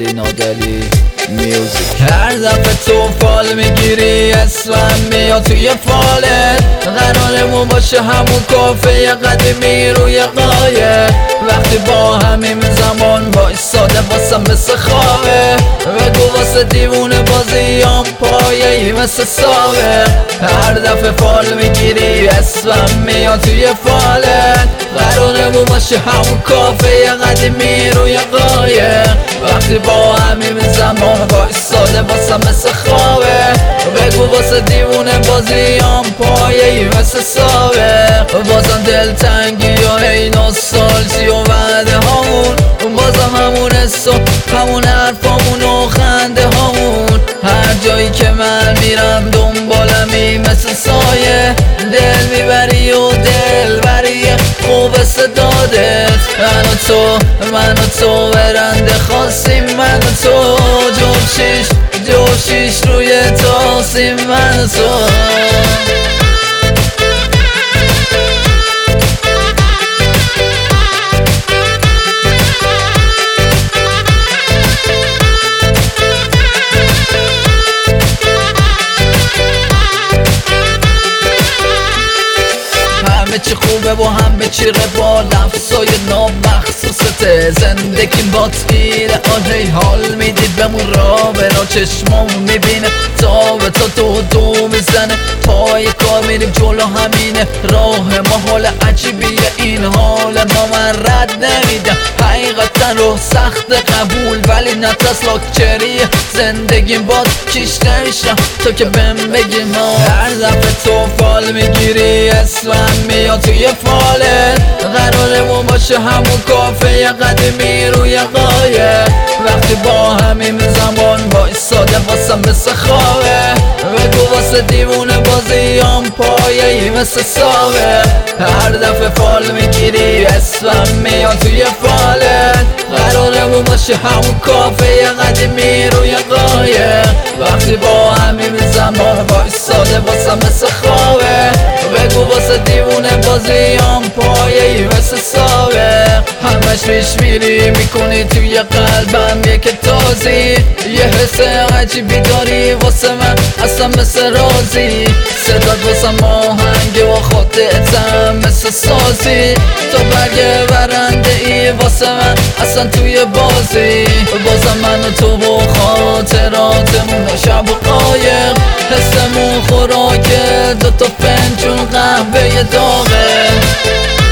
علی نادری میوزیک. هر دفعه تو فال میگیری اسمم میاد توی فالت، قرارمون باشه همون کافه قدیمی روی قایه. وقتی با همین زمان وایساده واسم مثل خوابه، بگو واسه دیوونه بازیام پایه‌ای مثل ساوه. هر دفعه فال میگیری اسمم میاد توی فالت، قرارمون باشه همون کافه قدیمی روی قایه. وقتی با همین زمان وایساده واسم مثل خوابه، بگو واسه دیوونه بازیام پایه‌ای مثل ساوه. بازم دلتنگی و هی نوستالژی و وعده هامون، بازم همون حس و همون حرفامون و خنده هامون. هر جایی که من میرم دنبالمی مثل سایه، دل میبری و دل بری خوب صدادت. من و تو برنده خواستیم، من و تو جوشیش روی تاسیم، من و تو. همه چی خوبه و همه چی روال، لفظای نامخصوصته. زندگیم با تیره آنهی حال میدید بمون را برا چشمامون میبینه، تا به تا دو میزنه. پای کار میریم جلو همینه راه ما، حال عجیبیه این حال ما، من رد نمیدم حقیقتا رو سخت قبول، ولی نترس لاکچریه زندگیم باد کیش نمیشم تو که بهم بگی ما. هر دفعه تو فال میگیری اسمم میاد توی فالت، قرارمون باشه همون کافه قدیمی روی قایه. وقتی با همین زمان وایساده واسم مثل خوابه، بگو واسه دیوونه بازیام پایه‌ای مثل ساوه. هر دفعه فال میگیری اسمم میاد توی فالت، قرارمون باشه همون کافه قدیمی روی قایه. وقتی با همین زمان وایساده واسم مثل خوابه، بگو واسه دیوونه بازیام پایه‌ای مثل ساوه. همش پیش میری میکنی توی قلبم یک تازی، یه حس عجیبی داری واسه من اصلا مثل رازی. صدات واسه آهنگ و خودتم مثل سازی، تو برگ برنده ای واسه من اصلا توی بازی. بازم من و تو و خاطراتمون شب و قایق، حسمون خوراک دوتا فنجون قهوه داغه.